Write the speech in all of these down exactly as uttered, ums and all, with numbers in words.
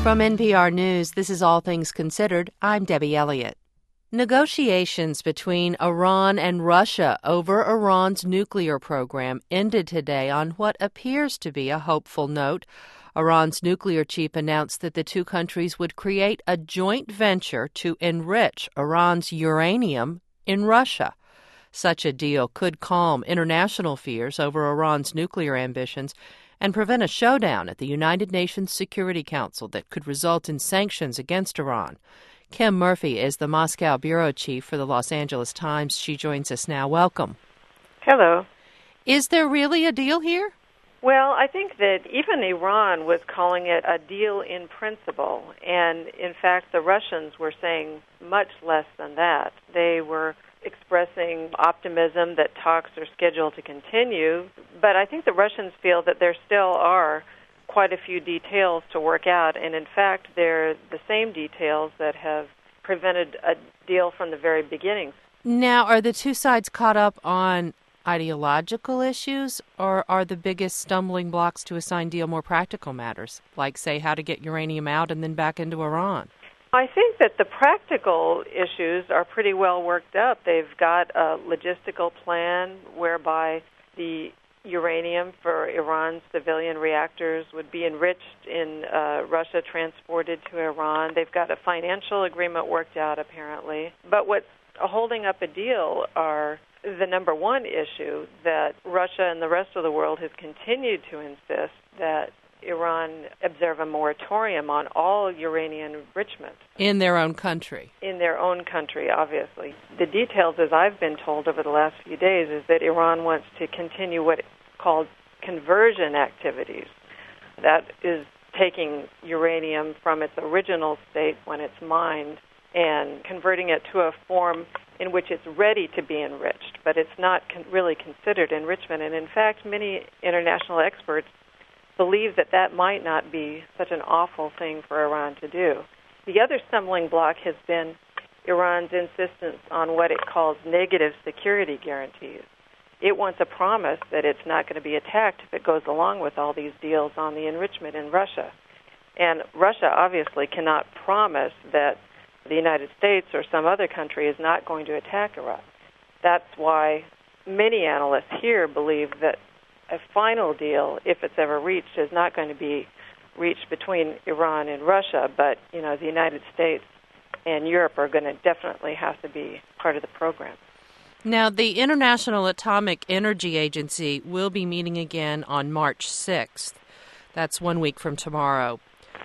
From N P R News, this is All Things Considered. I'm Debbie Elliott. Negotiations between Iran and Russia over Iran's nuclear program ended today on what appears to be a hopeful note. Iran's nuclear chief announced that the two countries would create a joint venture to enrich Iran's uranium in Russia. Such a deal could calm international fears over Iran's nuclear ambitions and prevent a showdown at the United Nations Security Council that could result in sanctions against Iran. Kim Murphy is the Moscow bureau chief for the Los Angeles Times. She joins us now. Welcome. Hello. Is there really a deal here? Well, I think that even Iran was calling it a deal in principle, and in fact the Russians were saying much less than that. They were expressing optimism that talks are scheduled to continue, but I think the Russians feel that there still are quite a few details to work out, and in fact they're the same details that have prevented a deal from the very beginning. Now, are the two sides caught up on ideological issues, or are the biggest stumbling blocks to a signed deal more practical matters, like, say, how to get uranium out and then back into Iran? I think that the practical issues are pretty well worked up. They've got a logistical plan whereby the uranium for Iran's civilian reactors would be enriched in uh, Russia, transported to Iran. They've got a financial agreement worked out, apparently. But what's holding up a deal are the number one issue that Russia and the rest of the world has continued to insist that Iran observe a moratorium on all uranium enrichment. In their own country. In their own country, obviously. The details, as I've been told over the last few days, is that Iran wants to continue what is called conversion activities. That is taking uranium from its original state when it's mined and converting it to a form in which it's ready to be enriched, but it's not con- really considered enrichment. And in fact, many international experts believe that that might not be such an awful thing for Iran to do. The other stumbling block has been Iran's insistence on what it calls negative security guarantees. It wants a promise that it's not going to be attacked if it goes along with all these deals on the enrichment in Russia. And Russia obviously cannot promise that the United States or some other country is not going to attack Iran. That's why many analysts here believe that a final deal, if it's ever reached, is not going to be reached between Iran and Russia, but, you know, the United States and Europe are going to definitely have to be part of the program. Now, the International Atomic Energy Agency will be meeting again on March sixth. That's one week from tomorrow.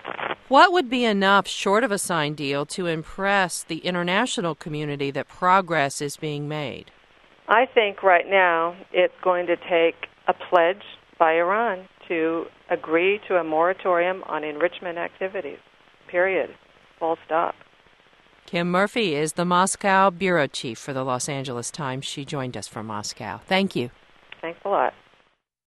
What would be enough, short of a signed deal, to impress the international community that progress is being made? I think right now it's going to take a pledge by Iran to agree to a moratorium on enrichment activities, period, full stop. Kim Murphy is the Moscow bureau chief for the Los Angeles Times. She joined us from Moscow. Thank you. Thanks a lot.